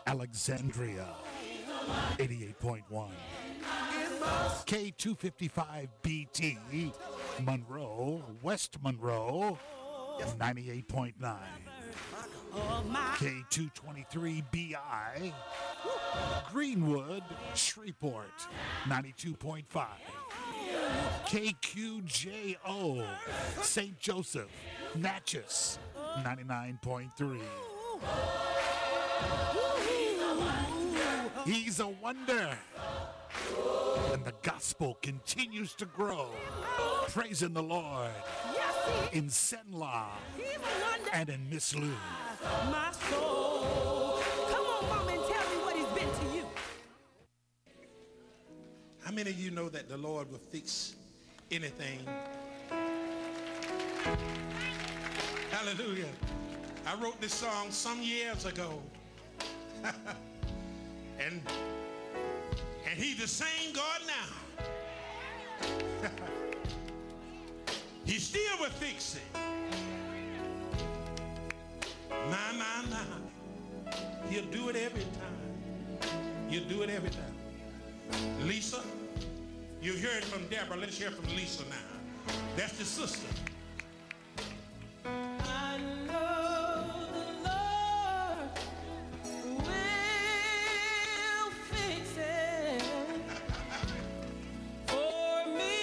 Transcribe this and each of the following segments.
Alexandria, 88.1. K255BT, Monroe, West Monroe, 98.9. K223BI, Greenwood, Shreveport, 92.5. KQJO, St. Joseph, Natchez, 99.3. He's a wonder. And the gospel continues to grow. Praising the Lord in Senla and in Miss Lou. My soul. Come on, Mom, and tell me what he's been to you. How many of you know that the Lord will fix anything? Hallelujah. I wrote this song some years ago. and he's the same God now. He still will fix it. My. He'll do it every time. He'll do it every time. Lisa, you heard from Deborah. Let's hear from Lisa now. That's the sister. I know the Lord will fix it for me.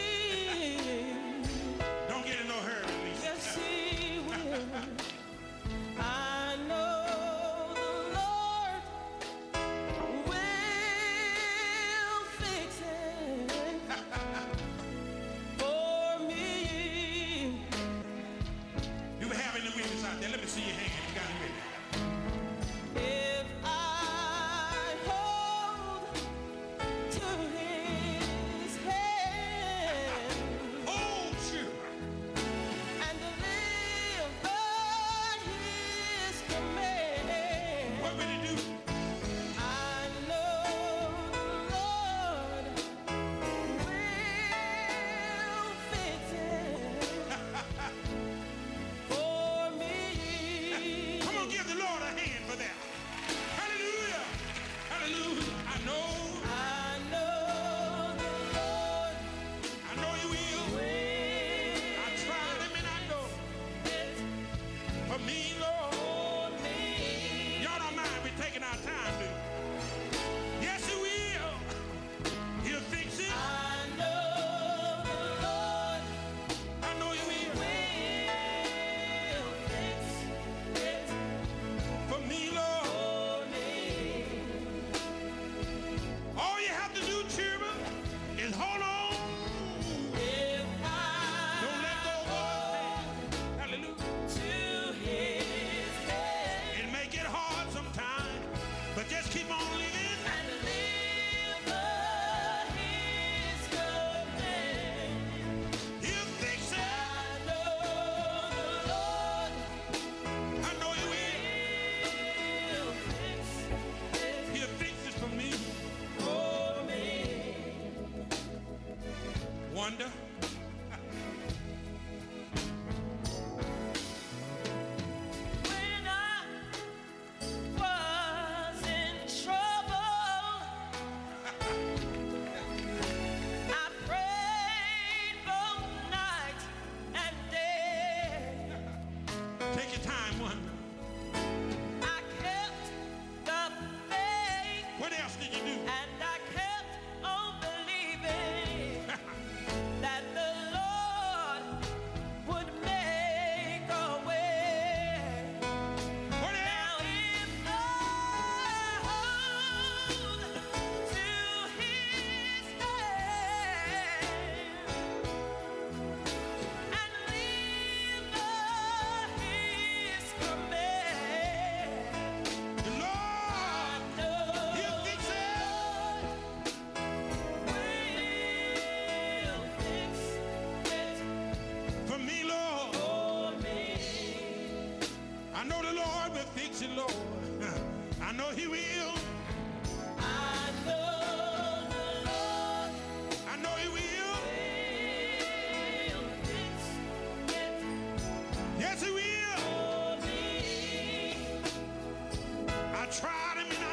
Don't get in no hurry, Lisa. Yes, he will. I know the Lord will fix it for me. You were having the witness out there. Let me see your hand. You got it ready. If I hold to his hand Hold you. and live by his command, What will he do? I know the Lord will fix it for me. Come on, give the Lord a hand for that. Hallelujah. Hallelujah. I know the Lord you will. will I tried him and I know. For me, Lord. for me. Y'all don't mind we taking our time, do you? Yes, he will. He'll fix it. I know the Lord I know he will. will fix it For me, Lord. for me. All you have to do, children, is hold on. If Don't let go of God's hand. Hallelujah. to his hand It may get hard sometimes, but just keep on living. and live by his command, He'll fix it. I know the Lord I know he will. will fix it He'll fix it for me. for me. Wonder. When I was in trouble, I prayed both night and day. Take your time, Wonder. I kept the faith What else did you do? and I kept on believing that the Lord would make a way. What Now else? if I hold to his hand and live by his command, The Lord. He'll fix it. For me, Lord. I know the Lord will fix it, Lord. I know he will. I know he will. Yes, he will. I tried him and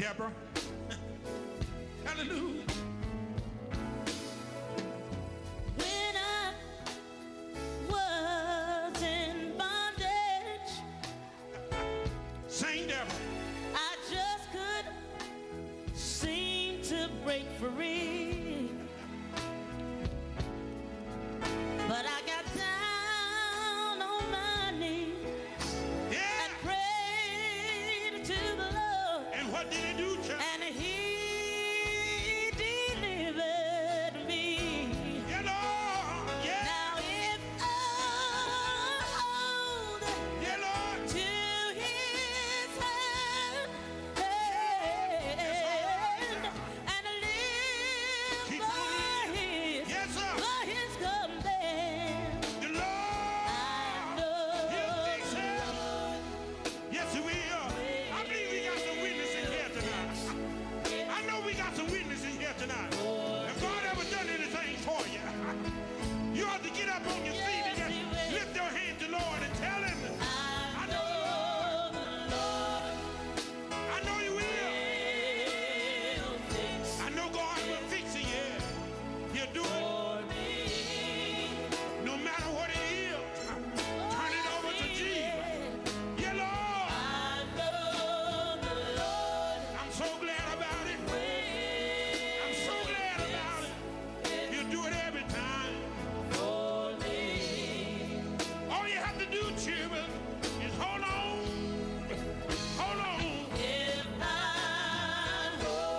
Deborah. Hallelujah. When I was in bondage, Sing, Deborah. I just couldn't seem to break free. But I got down on my knees Yeah. and prayed to the Lord, And what did he do, church? and He delivered me. Yeah, Lord. Yeah. Now if I hold Yeah, Lord. to His hand and live Keep on by living. His Yes, sir. command, The I Lord. know He'll fix it. Yes, he will. I believe we got some witnesses here tonight. I know we got some witnesses here tonight. If God ever done anything for you, you ought to get up on your feet and just lift your hand to the Lord and tell him, I know the Lord I know you will. will fix I know God will fix it, yeah. He'll do it for me. no matter what it is. Turn it over to Jesus. Yeah, Lord. I know the Lord I'm so glad about it. I'm so glad about it. He'll do it every time. for me. All you have to do, children, is hold on. Hold on. If I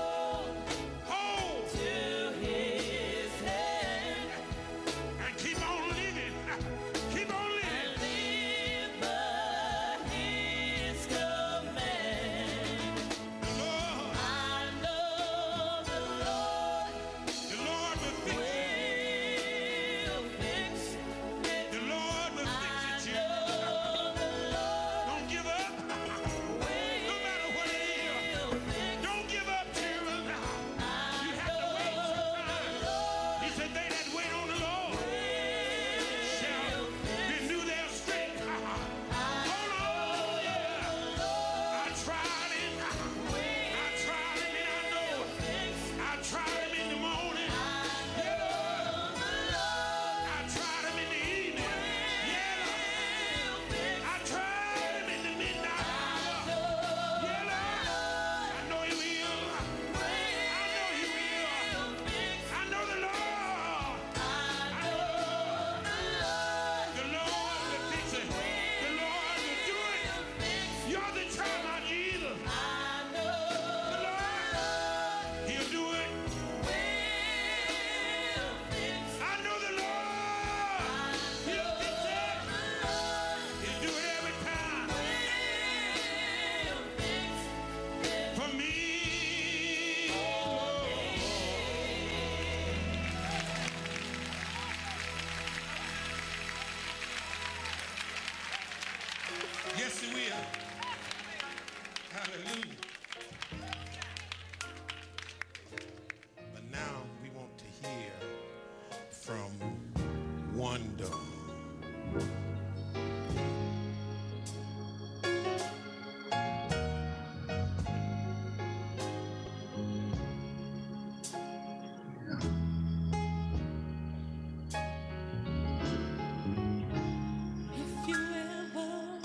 hold Hold. to His hand And keep on living. Keep on and living. live by His command, The Lord. I know the Lord The Lord will fix it. will fix it. The Lord will I fix it, children. know the Lord Don't give up. No matter what it is. will fix it. Don't give up, children. You have to wait sometimes. He said, they that wait on the Lord shall renew their strength. Hold on, yeah. I tried it. I tried him and I know it. I tried him in the morning. Yeah, Lord. I tried him in the evening. Yeah, Lord. I tried him in the midnight hour. Yeah, Lord. I know he will. I know he will. I know the Lord. I know the Lord will fix it. The Lord will do it. You ought to try my Jesus. The Lord, he'll do it. I know the Lord. He'll fix it. He'll do it every time. For me. Yes, he will. Hallelujah. But now we want to hear from Wanda. If you ever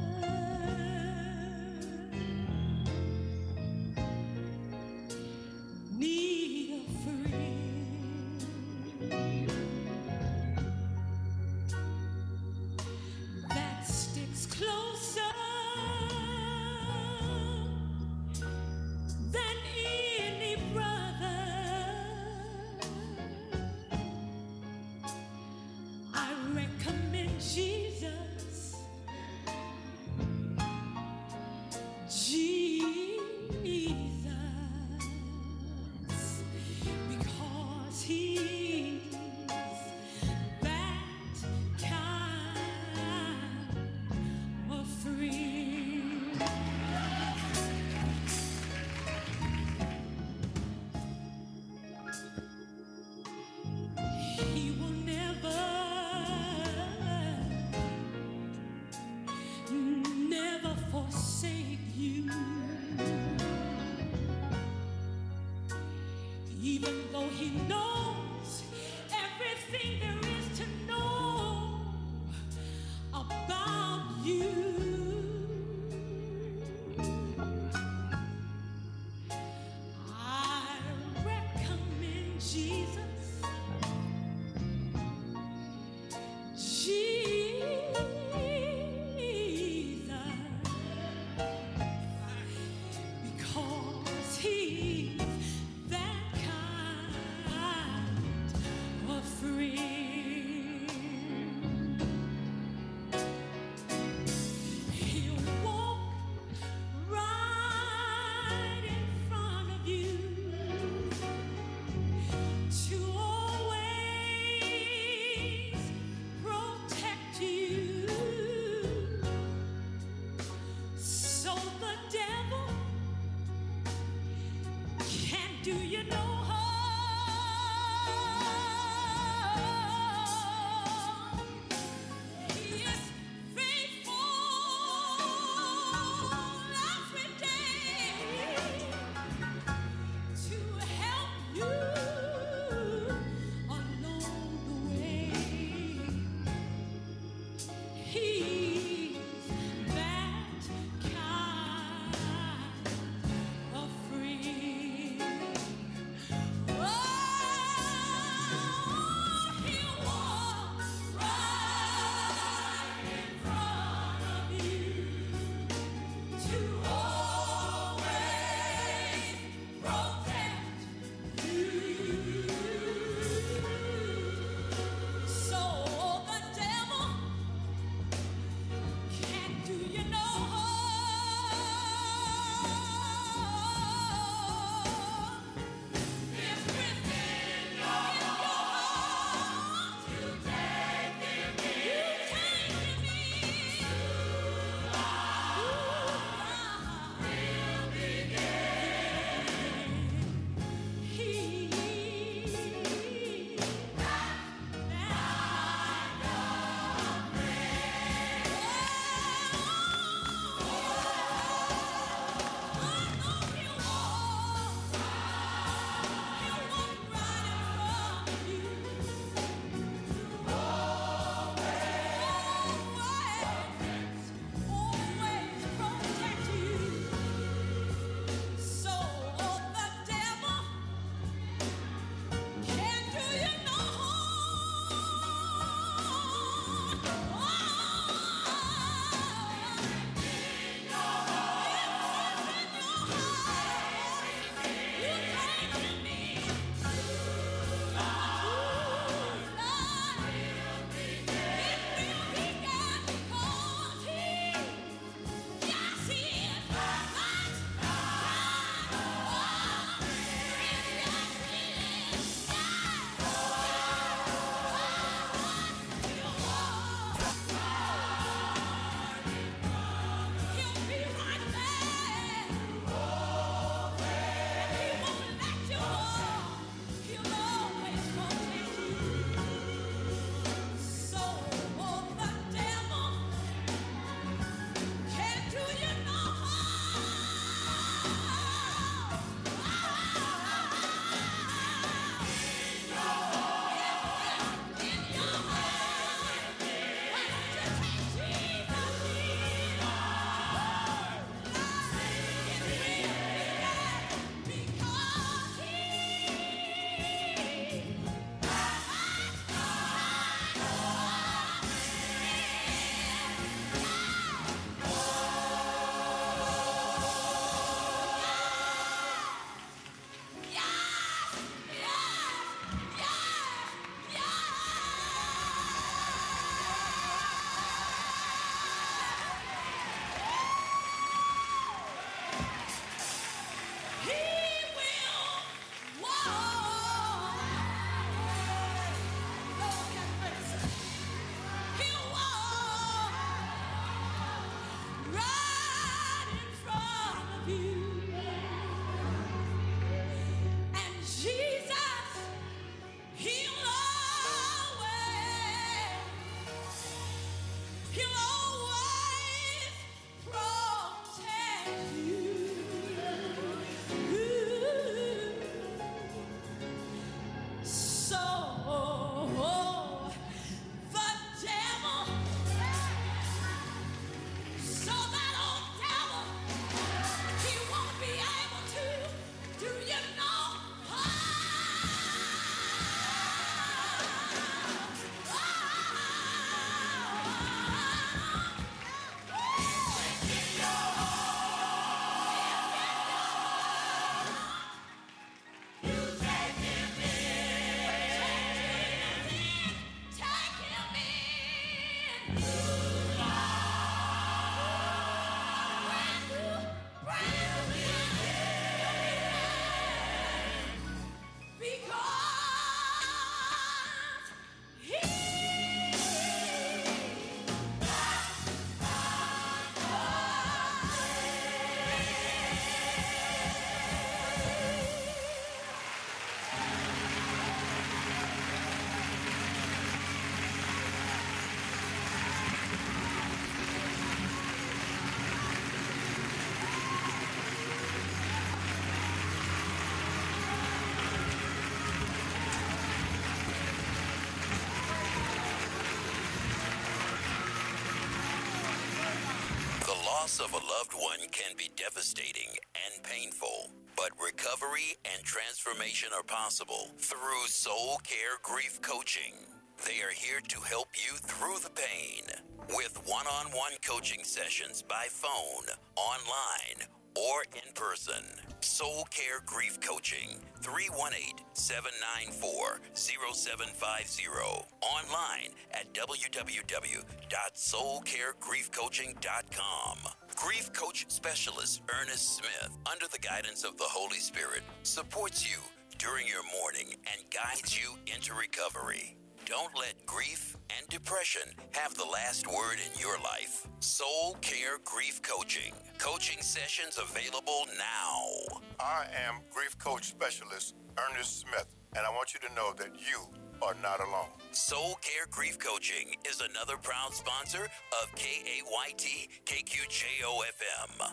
need a friend, that sticks closer than any brother, I recommend Jesus. Jesus, because He's that kind of friend. He will never forsake you. loss of a loved one can be devastating and painful, but recovery and transformation are possible through Soul Care Grief Coaching. They are here to help you through the pain with one-on-one coaching sessions by phone, online, or in person. Soul Care Grief Coaching, 318-794-0750. Online at www.soulcaregriefcoaching.com. Grief Coach Specialist Ernest Smith, under the guidance of the Holy Spirit, supports you during your mourning and guides you into recovery. Don't let grief and depression have the last word in your life. Soul Care Grief Coaching. Coaching sessions available now. I am Grief Coach Specialist Ernest Smith, and I want you to know that you are not alone. Soul Care Grief Coaching is another proud sponsor of KAYT KQJO FM.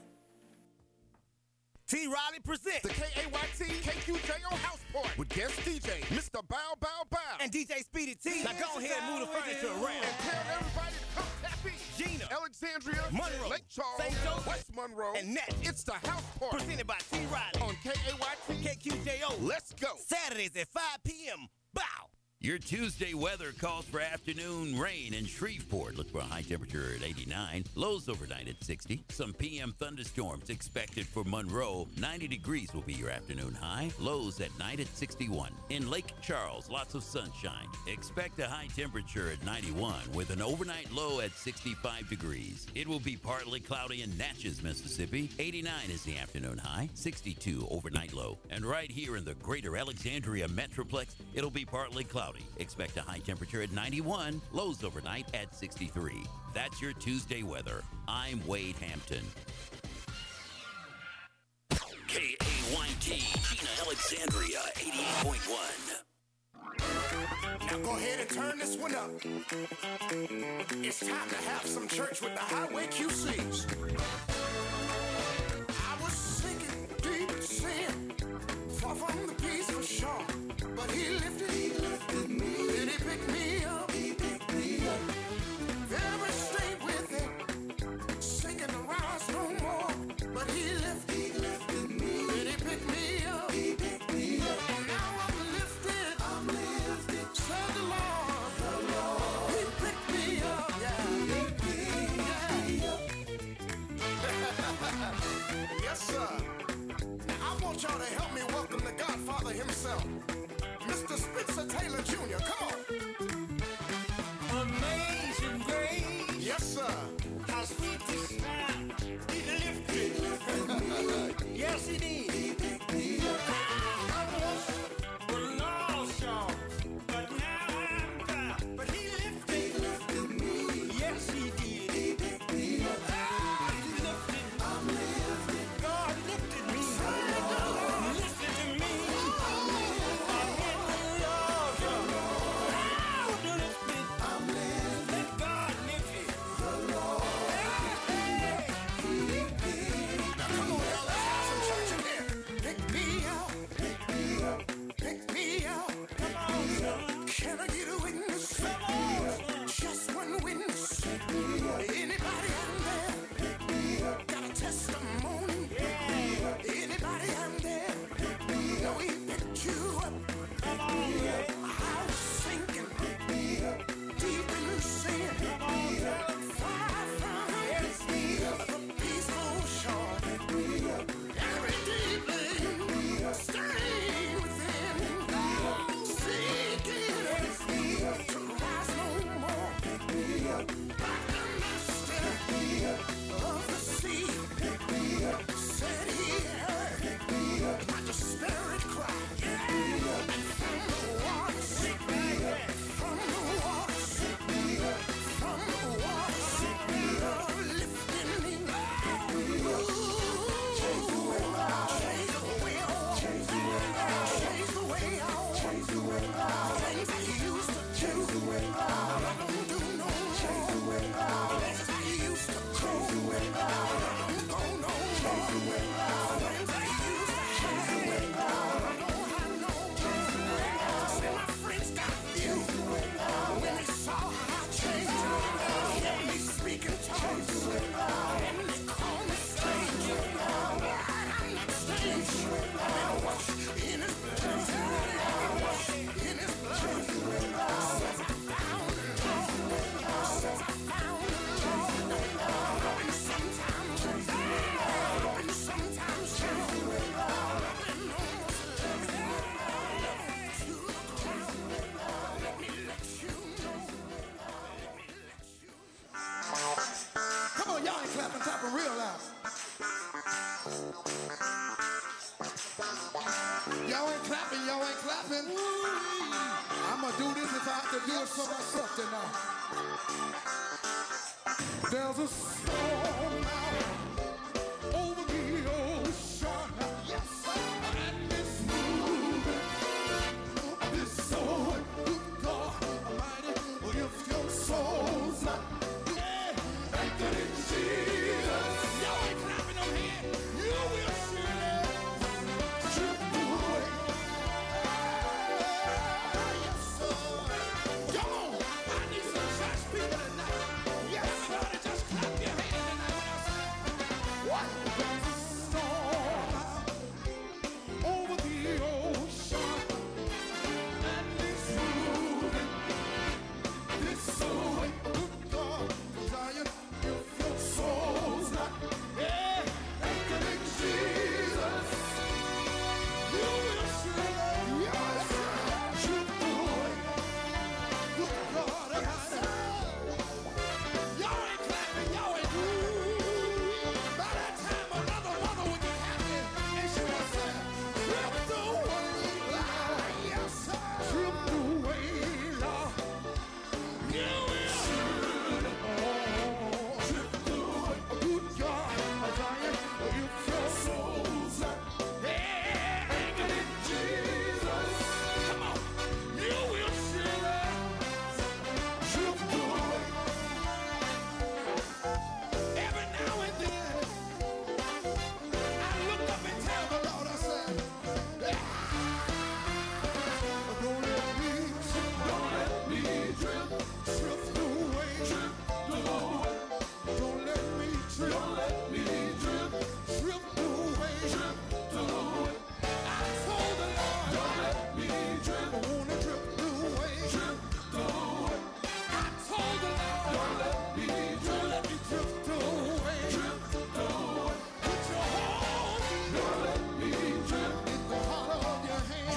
T. Riley presents the KAYT KQJO House Party with guest DJ Mr. Bow Bow Bow and DJ Speedy T. Now go ahead and move the furniture around and tell everybody to come tap in. Gina, Alexandria, Monroe, Lake Charles, St. Joseph, West Monroe, and Nat. It's the House Party Presented by T. Riley on KAYT KQJO. Let's go. Saturdays at 5 p.m. Bow. Your Tuesday weather calls for afternoon rain in Shreveport. Look for a high temperature at 89. Lows overnight at 60. Some PM thunderstorms expected for Monroe. 90 degrees will be your afternoon high. Lows at night at 61. In Lake Charles, lots of sunshine. Expect a high temperature at 91 with an overnight low at 65 degrees. It will be partly cloudy in Natchez, Mississippi. 89 is the afternoon high. 62 overnight low. And right here in the greater Alexandria Metroplex, it'll be partly cloudy. Expect a high temperature at 91, lows overnight at 63. That's your Tuesday weather. I'm Wade Hampton. KAYT, Gina Alexandria, 88.1. Now go ahead and turn this one up. It's time to have some church with the Highway QCs. I was sinking deep in sin, far from the peaceful shore, but he lifted me, and he picked me up. Never stayed with it, sinking around no more, but he lifted me, and he picked me up. And now I'm lifted, said the Lord, he picked me up, yeah. Yes, sir. Now I want y'all to help me welcome the Godfather himself, Mr. Spencer Taylor Jr. Come on. Amazing grace. Yes, sir. How sweet the sound. He lifted me. Yes, he did. I once was lost, y'all, but now I'm found. But he lifted me. Yes, he did. I'm lifted. God lifted me. Lifted to me. I'm in love, y'all. I'm lifted. Let God lift you. Now come on, y'all. Let's have some church in here. Pick me up. Pick me up. Come on, son. Can I get a witness? Come on, son. Just one witness. Anybody out there? Got a testimony? Anybody out there? Know he picked you up. Come on, yeah. I was sinking deep in sin. Far from the peaceful shore. Every deeply staying within. Seeking to rise no more. Like the master of the sea said he heard my desperate cry. And from the waters, from the waters, lifting me. Change the way on. Things I used to do, I don't do no more. Things I used to do, I don't go no more. Things I used to have, I don't have no more. See, my friends got you when they saw how I changed. Hear me speaking tongues, and they ain't clapping, tapping real loud. Y'all ain't clapping, y'all ain't clapping. I'ma do this if I have to do it for myself tonight. There's a storm now over the ocean. Yes, sir. And it's moving. This soul, good God Almighty, if your soul's not anchored in Jesus, y'all ain't clapping on here. You will surely drift away. Yes, sir. Come on, I need some church people tonight. Yes, everybody just clap your hands tonight when I say, what? There's a storm over the ocean, and it's moving. This soul, good God, Zion, if your soul's not anchored in Jesus, you will surely, yes, drift away. Good God, y'all ain't clapping, y'all ain't by that time, another mother would get happy, and she would say, drift away, yes, drift away, Lord. You will surely, drift away. Good God, Zion, if your soul's not anchored in Jesus, come on, you will surely drift away. Every now and then, I look up and tell the Lord, I say, don't let me drift away. Don't let me drift away. I told the Lord, don't let me drift. I wanna drift away. I told the Lord, don't let me drift away. Put your hold, don't let me drift in the hollow of your hand.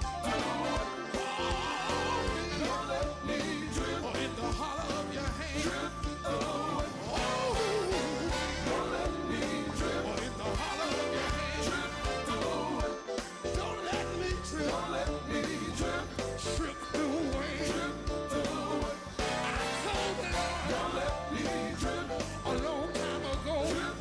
Don't let me drift in the hollow of your hand. Don't let me drift in the hollow of your hand. Don't let me drift. Drift away. I told the Lord, don't let me drift a long time ago.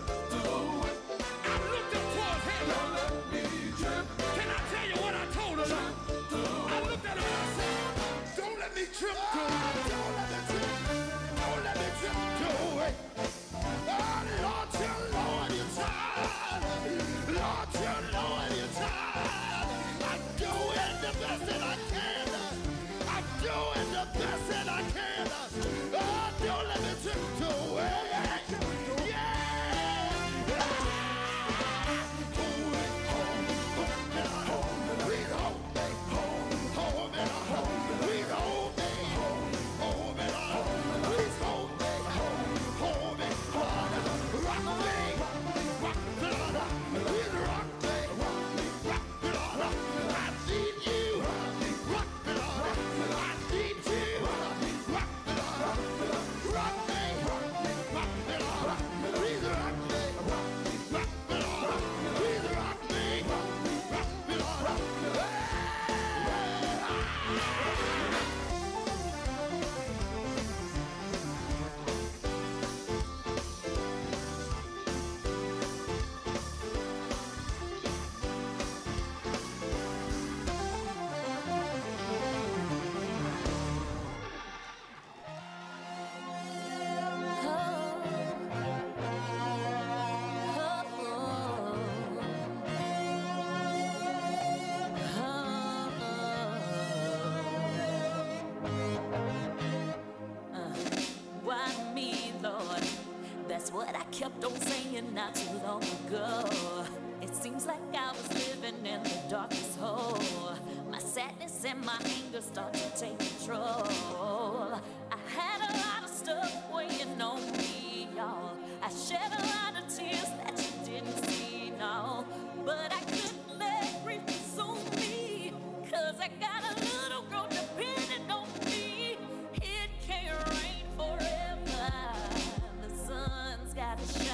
I looked up towards heaven. Don't let me drift. Can I tell you what I told the Lord? I looked at him and I said, don't let me drift away. Don't let me drift. Don't let me drift away. Oh, Lord, tell Lord you're tired. Lord, tell Lord you're tired. I'm doing the best that I can. I'm doing the best that I can. Oh, don't let me drift away. Yeah. what I kept on saying not too long ago. It seems like I was living in the darkest hole. My sadness and my anger start to take control. I had a lot of stuff weighing on me, y'all. I shed a lot of tears that you didn't see, no. But I couldn't let grief consume me, 'cause I got a little girl depending on me. It can't rain forever. The sun's gotta shine.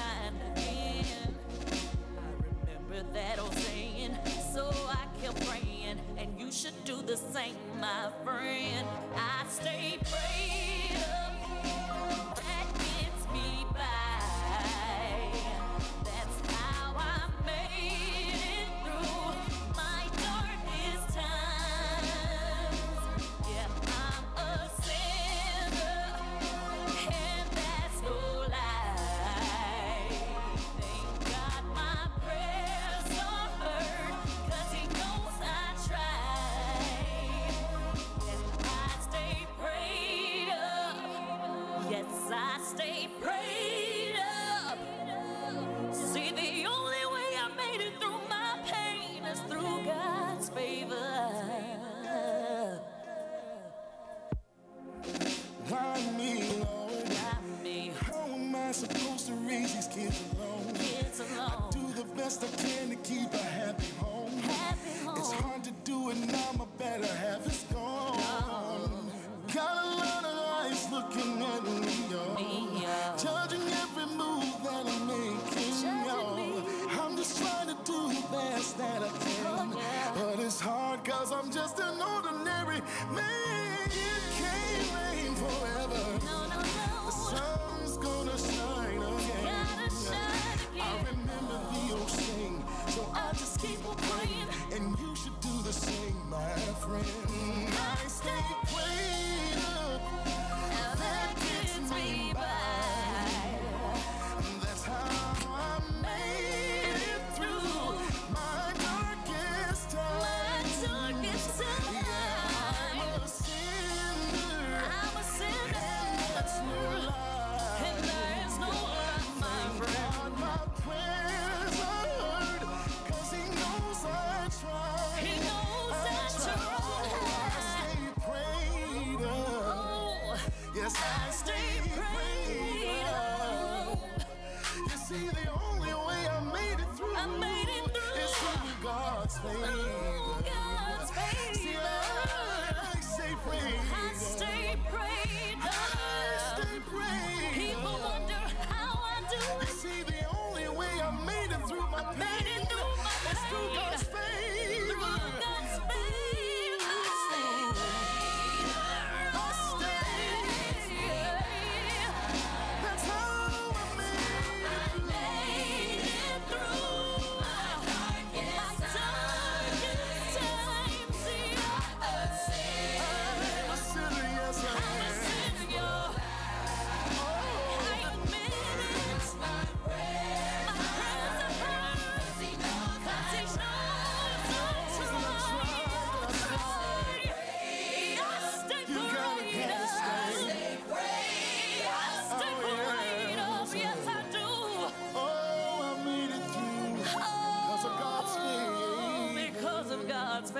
kids alone. I do the best I can to keep a happy home. It's hard to do it now, my better half is gone. Got a lot of eyes looking at me, yo. Judging every move that I'm making, yo. I'm just trying to do the best that I can. But it's hard cause I'm just an ordinary man. It can't rain forever. The sun's gonna shine again. I remember the old saying, so I just keep on praying. And you should do the same, my friend. I stay prayed up. That gets me by. That's how I made it through my darkest time. Yeah, I'm a sinner. And that's no lie. Thank God my prayers are heard, 'cause he knows I tried. I stay prayed up. Yes, I stay prayed up. You see, the only way I made it through is through God's favor. See, I stay prayed up. I stay prayed People up. wonder how I do You it. see, the only way I made it through my pain is through God's favor. That's how I made it through my darkest I'm a sinner, yes I am. Oh, I made it through because of God's favor. Because of God's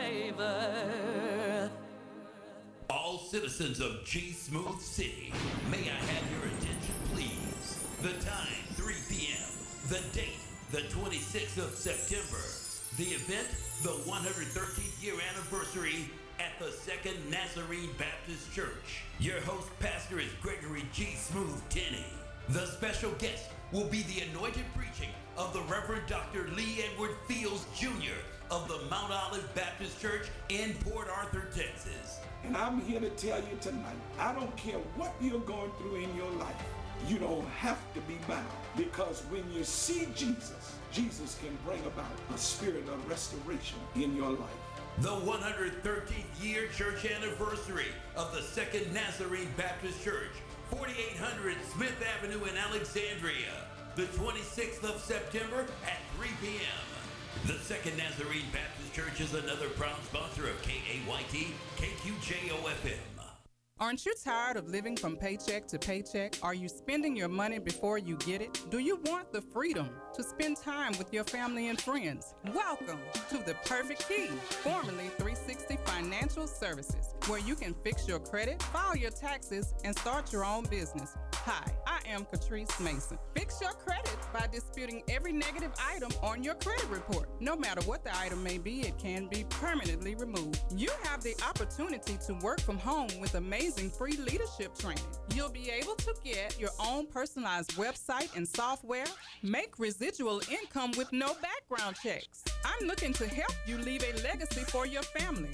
favor. All citizens of G Smooth City, may I have your attention, please? The time, 3 p.m. The date, the 26th of September. The event, the 113th year anniversary at the Second Nazarene Baptist Church. Your host pastor is Gregory G. Smooth Tenney. The special guest will be the anointed preaching of the Reverend Dr. Lee Edward Fields Jr. of the Mount Olive Baptist Church in Port Arthur, Texas. And I'm here to tell you tonight, I don't care what you're going through in your life. You don't have to be bound, because when you see Jesus, Jesus can bring about a spirit of restoration in your life. The 113th year church anniversary of the Second Nazarene Baptist Church, 4800 Smith Avenue in Alexandria, the 26th of September at 3 p.m. The Second Nazarene Baptist Church is another proud sponsor of KAYT, KQJO-FM. Aren't you tired of living from paycheck to paycheck? Are you spending your money before you get it? Do you want the freedom to spend time with your family and friends? Welcome to The Perfect Key, formerly 360 Financial Services, where you can fix your credit, file your taxes, and start your own business. Hi, I am Catrice Mason. Fix your credit by disputing every negative item on your credit report. No matter what the item may be, it can be permanently removed. You have the opportunity to work from home with amazing free leadership training. You'll be able to get your own personalized website and software, make residual income with no background checks. I'm looking to help you leave a legacy for your family.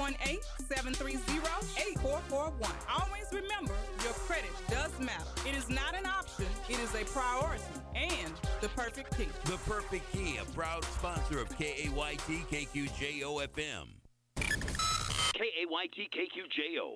318-730-8441. Always remember, your credit does matter. It is not an option, it is a priority. And The Perfect Key. The Perfect Key, a proud sponsor of KAYT KQJO-FM. KAYT KQJO.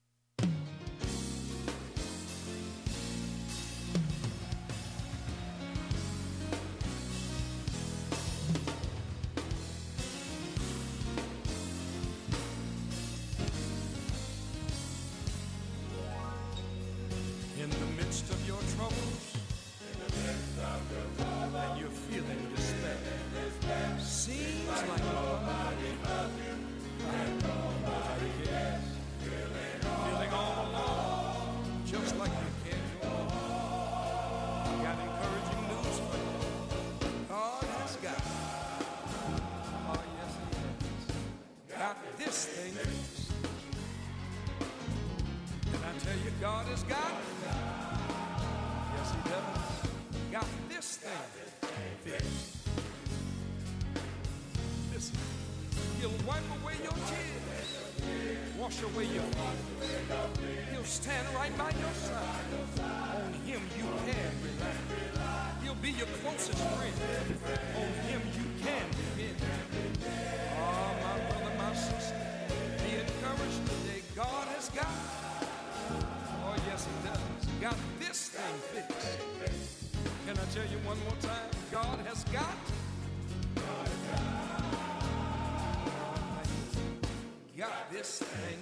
In the midst of your troubles, and you're feeling despair, seems like nobody loves you, and nobody cares. Feeling all alone, just like you can't go on. I got encouraging news this thing fixed. Can I tell you, God has got it? Yes, he does. Got this thing fixed. Listen, he'll wipe away your tears, wash away your fears. He'll stand right by your side. On him you can rely. He'll be your closest friend. On him you can depend. Oh, my brother, my sister, be encouraged today. God has got it. Oh, yes, he does. Got this thing fixed. Can I tell you one more time? God has got it. Got this thing.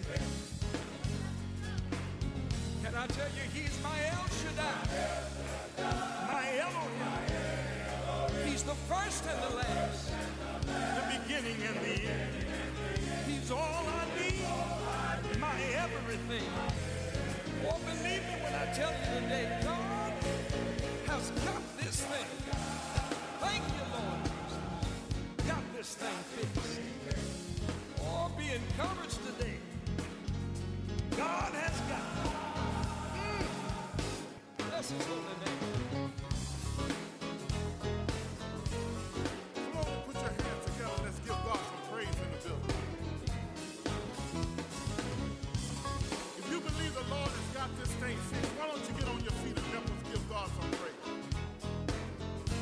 Can I tell you, he's my El Shaddai, my Elohim. He's the first and the last, the beginning and the end. He's all I need, my everything. Oh, believe me when I tell you today, God has got this thing. Thank you, Lord Jesus. Got this thing fixed. Oh, be encouraged today. God has got it. Bless his holy name. Come on, put your hands together. Let's give God some praise in the building. If you believe the Lord has got this thing fixed, why don't you get on your feet and help us give God some praise?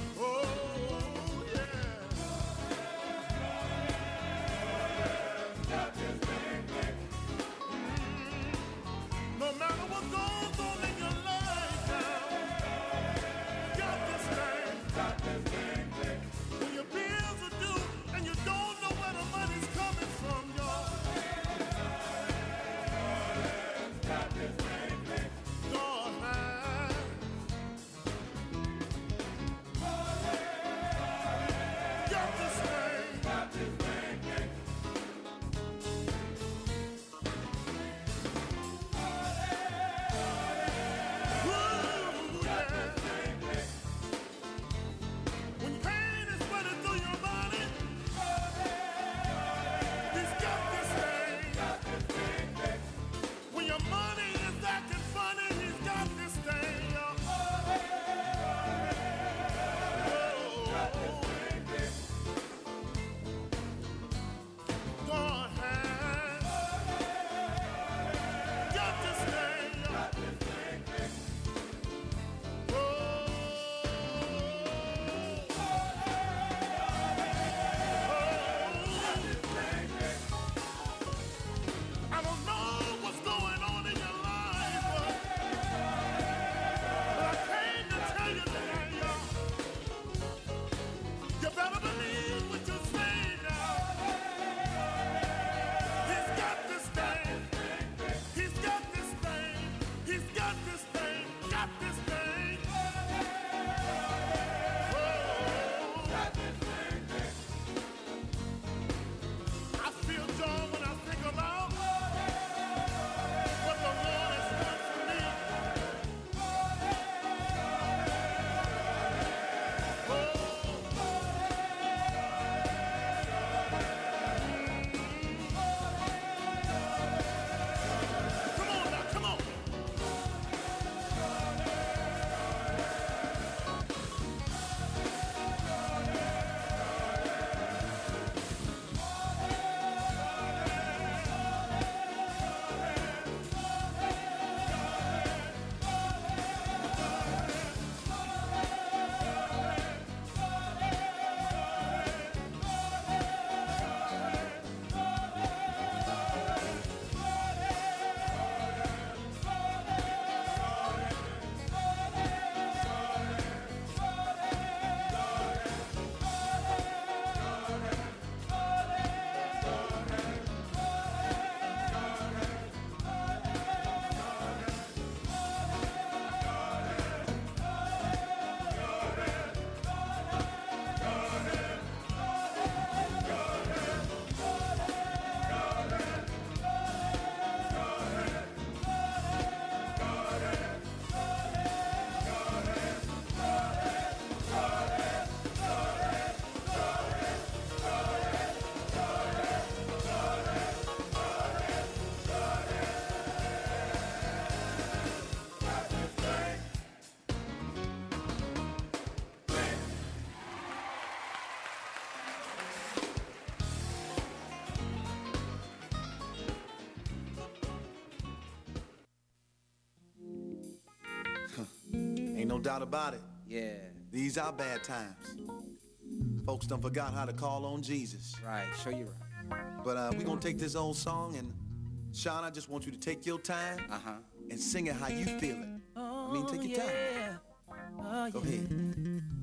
doubt about it. Yeah. These are bad times. Folks done forgot how to call on Jesus. Right, sure you're right. But we're gonna take this old song, and Sean, I just want you to take your time and sing it how you feel it. I mean, take your time. Go ahead.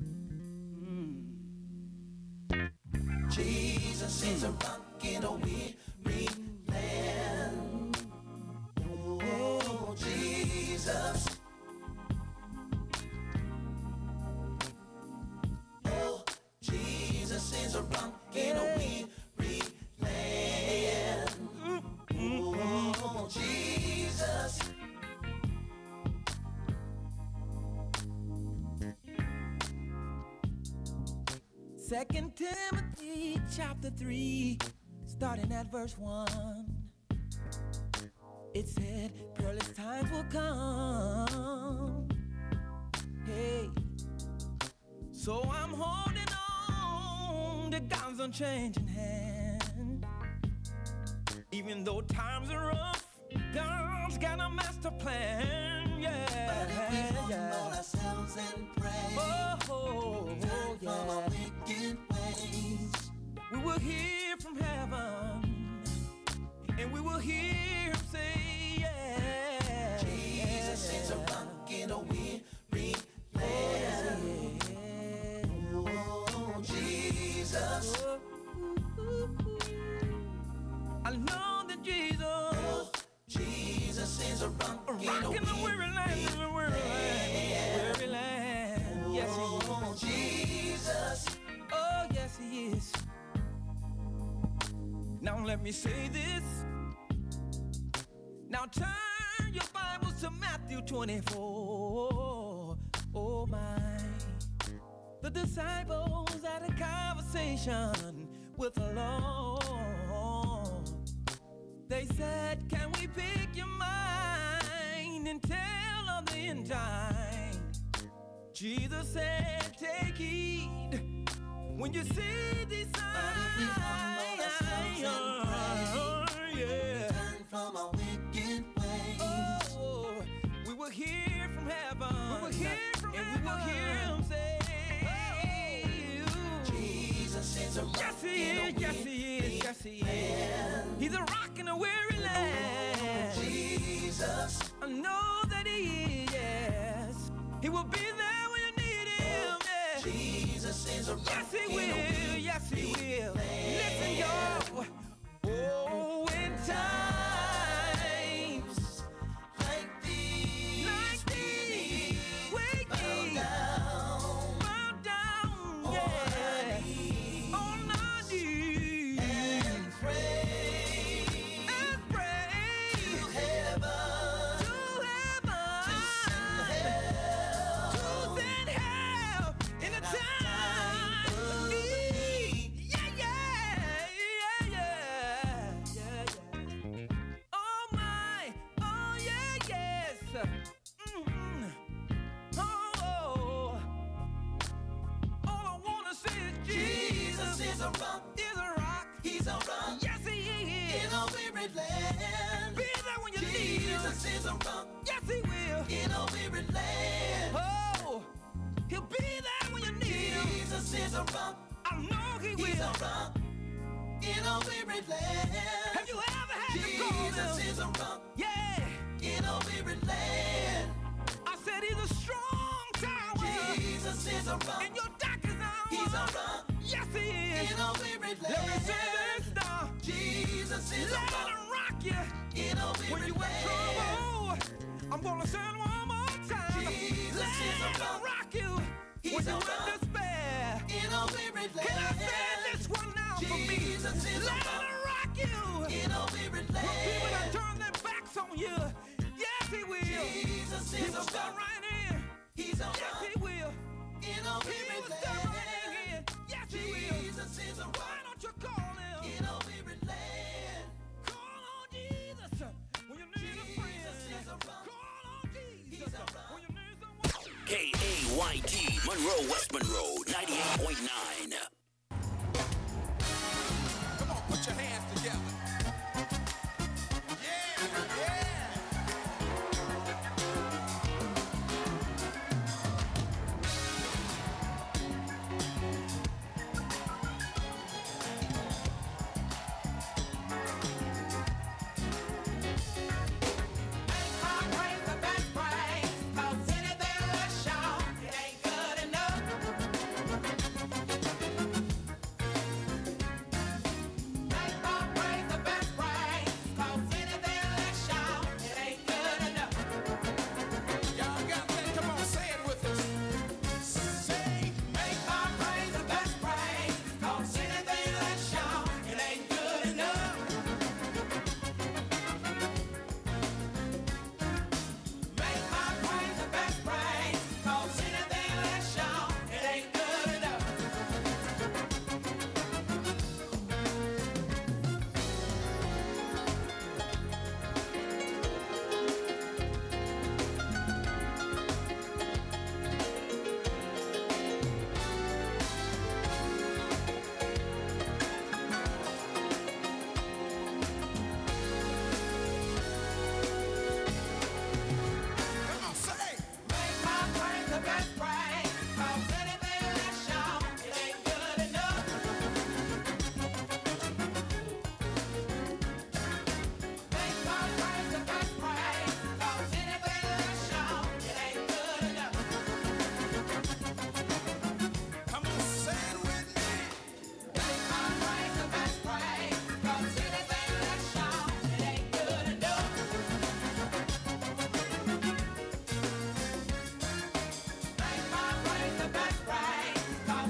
Jesus is a rock in a weary land. Oh, Jesus. Oh, Jesus is a rock in a weary land. Oh, Jesus. Second Timothy chapter 3, starting at verse 1. It said, perilous times will come. Hey, so I'm holding on to God's unchanging hand. Even though times are rough, God's got a master plan. Yeah, but if we humble ourselves and pray, turn from our wicked ways, we will hear from heaven, and we will hear him say, yeah, Jesus is a rock in a weary land. Oh, Jesus. I know that Jesus is a rock in a weary land, weary land. Yes, he is. Jesus. Oh, yes, he is. Now let me say this. Now turn your Bibles to Matthew 24. Oh my. The disciples had a conversation with the Lord. They said, can we pick your mind and tell of the end time? Jesus said, take heed when you see these signs. Turn from our wicked ways. Oh, we will hear from heaven. We will hear from heaven. We will hear him say, Jesus is a rock. Yes, he is. Yes, he is. Yes, he is. He's a rock in a weary land. Jesus. I know that he is. Yes. He will be there when you need him. Yeah. Jesus is a rock. Yes, he will. Yes, he will. Listen, y'all. Oh, in times like these, we bow down, yeah, on our knees and pray to heaven, to send help in a time of need. Yeah. Oh my, oh yeah, yes. Oh, all I wanna say is Jesus is a rock. Is a rock. He's a rock. Yes, he is. In a weary land. Be there when you need him. Jesus is a rock. Yes, he will. In a weary land. Oh, he'll be there when you need him. Jesus is a rock. I know he will. He's a rock. In a weary land. Have you ever had to call him? Jesus is a rock. Yeah. In a weary land. I said he's a strong tower. Jesus is a rock. In your darkest hour. He's a rock. Yes, he is. In a weary land. Let me say this now. Jesus is a rock. Let him rock you. In a weary when you in trouble. I'm gonna say it one more time. Jesus Let is a him rock you. He's when a you rock. in despair. In a weary land. Can I say this one now for me? Jesus is Let a rock. him rock you. In a weary land. When people that turn their backs on you. Yes, he will. Jesus He is will a step rock. right in. He's a Yes, rock. he will. In a He weary will step land. right in. Yes, he will. Jesus is a Why rock. don't you call him? In a weary land. Call on Jesus when you need a friend. Jesus is a rock. Call on Jesus He's a rock. when you need someone. KAYT, Monroe, West Monroe, 98.9. Come on, put your hands together. Yeah.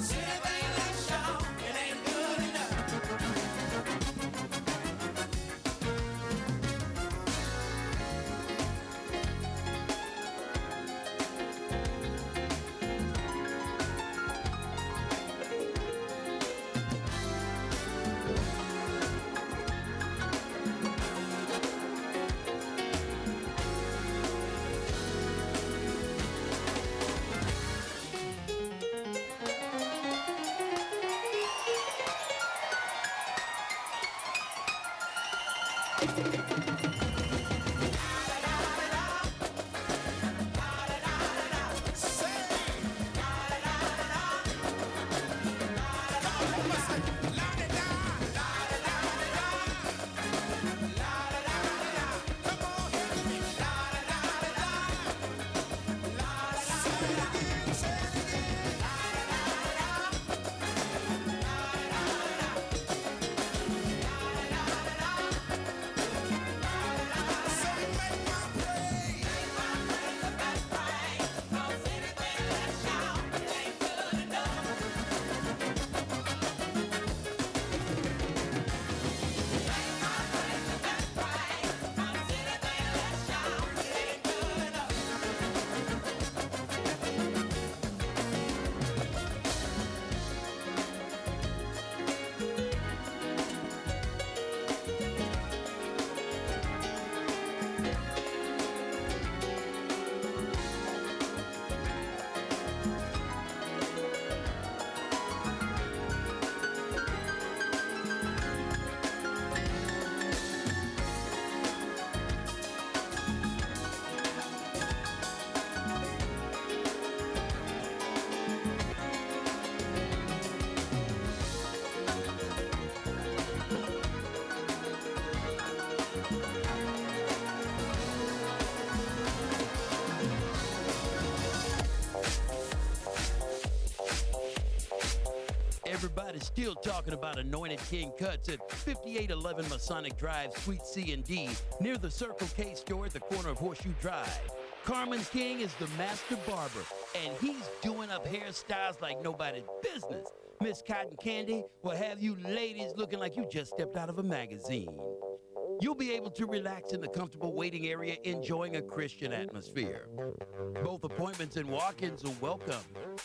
Everybody's still talking about Anointed King Cuts at 5811 Masonic Drive, Suite C and D, near the Circle K store at the corner of Horseshoe Drive. Carmen's King is the master barber, and he's doing up hairstyles like nobody's business. Miss Cotton Candy will have you ladies looking like you just stepped out of a magazine. You'll be able to relax in the comfortable waiting area, enjoying a Christian atmosphere. Both appointments and walk-ins are welcome.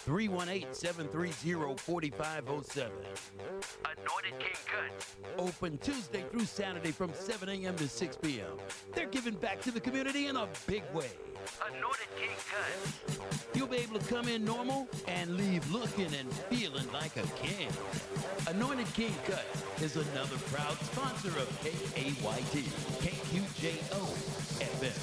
318-730-4507. Anointed King Cuts. Open Tuesday through Saturday from 7 a.m. to 6 p.m. They're giving back to the community in a big way. Anointed King Cuts. You'll be able to come in normal and leave looking and feeling like a king. Anointed King Cuts is another proud sponsor of KAYT, KQJO FM.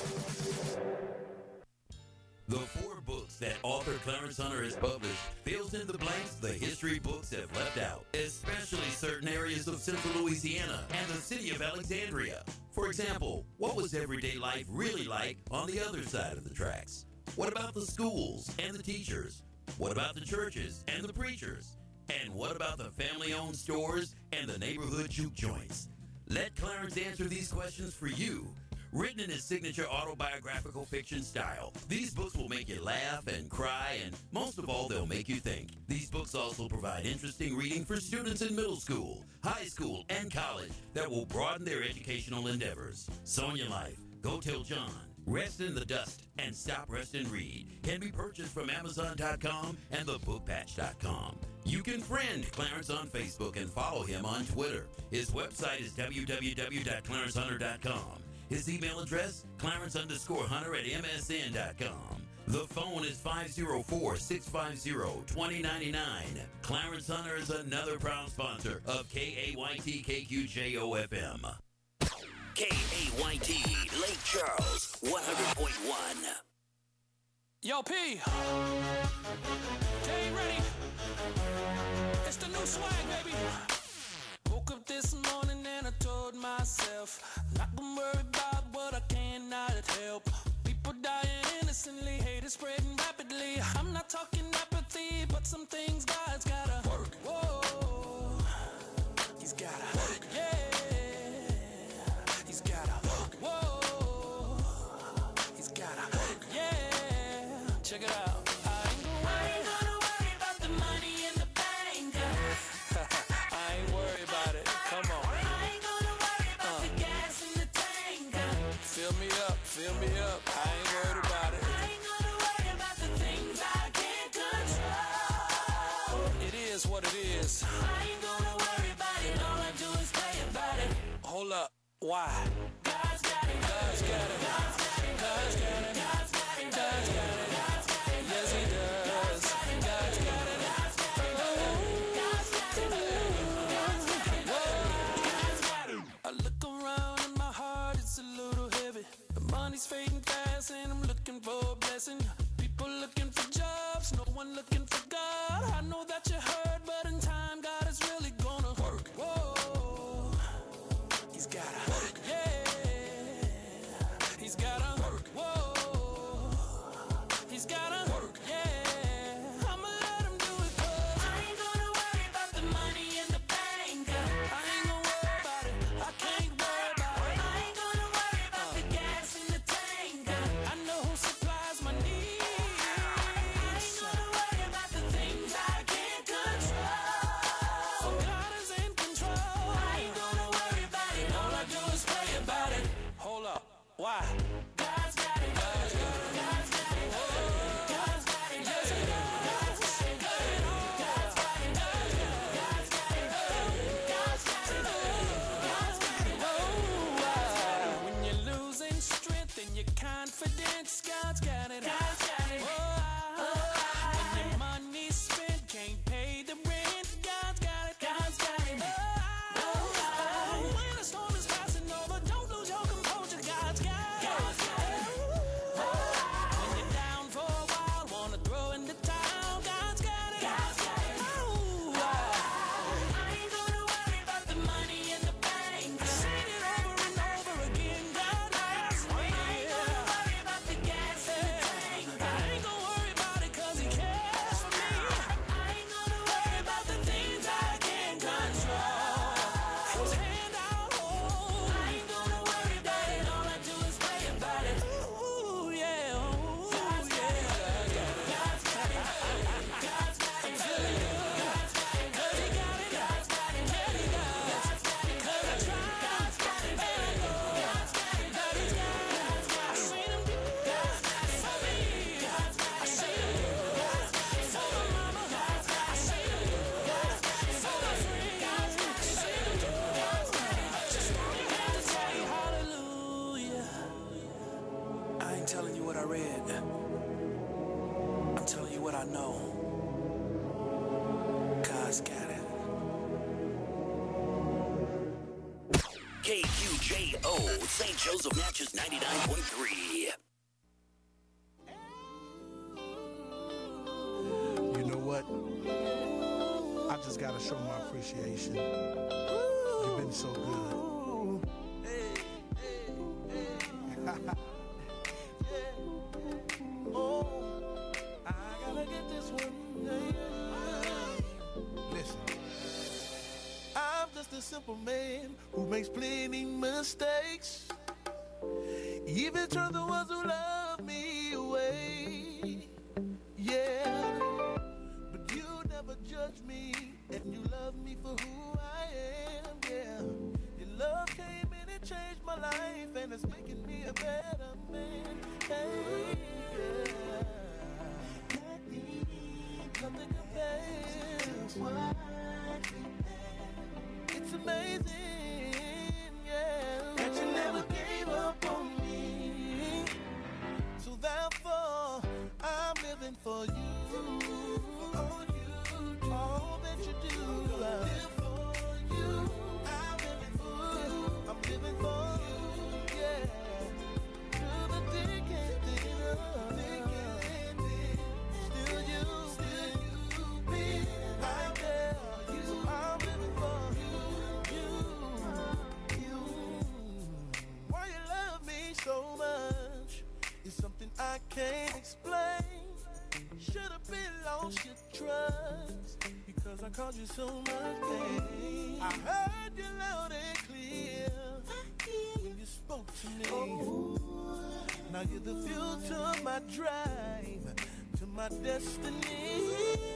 The 4 books that author Clarence Hunter has published fills in the blanks the history books have left out, especially certain areas of central Louisiana and the city of Alexandria. For example, what was everyday life really like on the other side of the tracks? What about the schools and the teachers? What about the churches and the preachers? And what about the family-owned stores and the neighborhood juke joints? Let Clarence answer these questions for you. Written in his signature autobiographical fiction style, these books will make you laugh and cry, and most of all, they'll make you think. These books also provide interesting reading for students in middle school, high school, and college that will broaden their educational endeavors. Sonia Life, Go Tell John, Rest in the Dust, and Stop, Rest, and Read can be purchased from Amazon.com and thebookpatch.com. You can friend Clarence on Facebook and follow him on Twitter. His website is www.clarencehunter.com. His email address, clarence_hunter@msn.com. The phone is 504-650-2099. Clarence Hunter is another proud sponsor of KAYT KQJO FM. KAYT Lake Charles 100.1. Yo, P. Jay ready. It's the new swag, baby. Woke up this morning and I told myself, not gonna worry about what I cannot help. People dying innocently, hate is spreading rapidly. I'm not talking apathy, but some things God's gotta work. Whoa, he's gotta work. Yeah, he's gotta work. Whoa, he's gotta work. Yeah, check it out. I ain't gonna worry about the is what it is. I ain't gonna worry about it. All I do is pray about it. Hold up. Why? God's got it. God's got it. God's got it. God's got it. God's got it. God's got it. God's got it. Yes, he does. God's got it. God's got it. God's got it. God's got it. I look around and my heart is a little heavy. The money's fading fast and I'm looking for a blessing. People looking for jobs, no one looking for God. I know that you heard, but in time God is really gonna work. Whoa, he's gotta work. Yeah, he's gotta work. Whoa, he's gotta work. Yeah, I'ma let him do it. 'Cause I ain't gonna worry about the money in the bank. I ain't gonna worry about it. I can't worry about it. I ain't gonna worry about the gas in the tank. I know who supplies my needs. I ain't gonna worry about the things I can't control. So God is in control. I ain't gonna worry about it. All I do is pray about it. Hold up. Why? God's got it. God's got it. God's got it. God's got it. Yes, he does. God's got it. God's got it. God's got it. God's got it. God's got it. When you're losing strength and your confidence, God's got it. God's got it. When your money's spent, can't pay the rent, God's got it. God's got it. When the storm is passing over, don't lose your composure, God's got it. God's got it. When you're down for a while, wanna throw in the towel, God's got it. God's got it. I ain't gonna worry about the money in the bank. Sing it over and over again, God has I ain't gonna worry about the gas in the tank. I ain't gonna worry about it 'cause he cares for me. I ain't gonna worry about the things I can't control. His hand out, I ain't gonna worry about it. All I do is pray about it. ooh, yeah, ooh, God's got it. yeah. God's got it. God's got it. God's got it. 'Cause he got it. God's got it. Yeah, he does. God's got it. 'Cause I tried. God's got it. And I know God's got it. that he's got it. God's got I it. seen him do it God's got it. for me. God's got I it. seen him do it God's got it. for my mama. God's got I it. seen him do it God's got it. for my friends. God's got I it. seen him do it. God's got it. Just want you to say hallelujah. I ain't telling you what I read. I'm telling you what I know. God's got it. KQJO, St. Joseph Natchez 99.3. You know what? I just gotta show my appreciation. You've been so good. Listen. I'm just a simple man who makes plenty mistakes. Even turn the ones who love me away. Yeah. But you never judge me, and you love me for who I am. Yeah. Your love came in and changed my life, and it's making me a better man. Hey, yeah. Nothing compares to what it's amazing, yeah. That you never gave up on me. So therefore, I'm living for you. All that you do, I live for you. I'm living for you. I'm living for you, yeah. To the thick and thin, still you, be right there. So I'm living for you. Why you love me so much is something I can't explain. Should've been lost your trust because I caused you so much pain. I heard you loud and clear when you spoke to me. Now you're the fuel to my drive, to my destiny.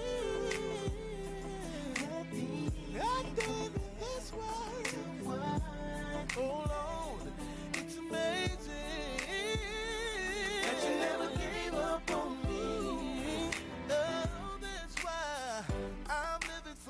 Nothing in this world. Hold on, it's amazing that you never gave up on me. Oh, that's why I'm living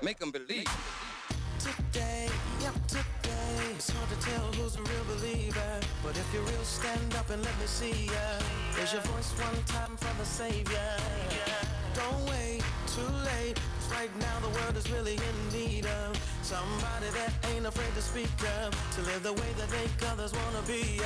Make them believe. Today, yep, today, it's hard to tell who's a real believer. But if you're real, stand up and let me see ya. Raise your voice one time for the Savior. Don't wait, too late. 'Cause right now the world is really in need of somebody that ain't afraid to speak up, to live the way that make others wanna be.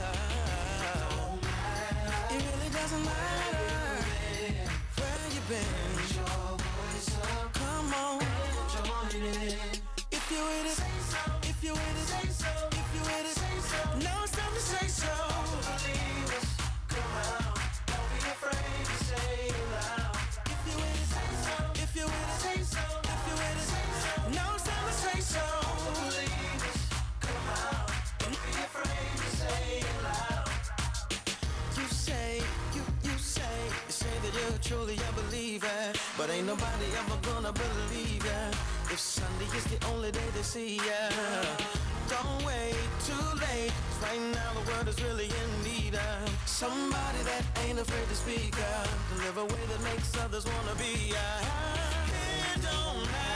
It really doesn't matter where you've been. Come on, join in. If you with it, if you with it, if you with it, know it's time to say so. Believers, come out, don't be afraid to say it loud. If you with it, if you with it, if you with it, know it's time to say so. Believers, come out, don't be afraid to say it loud. You say that you're truly a believer, but ain't nobody ever gonna believe ya if Sunday is the only day they see ya. Don't wait, too late. 'Cause right now the world is really in need of somebody that ain't afraid to speak up, to live a way that makes others wanna be. It don't matter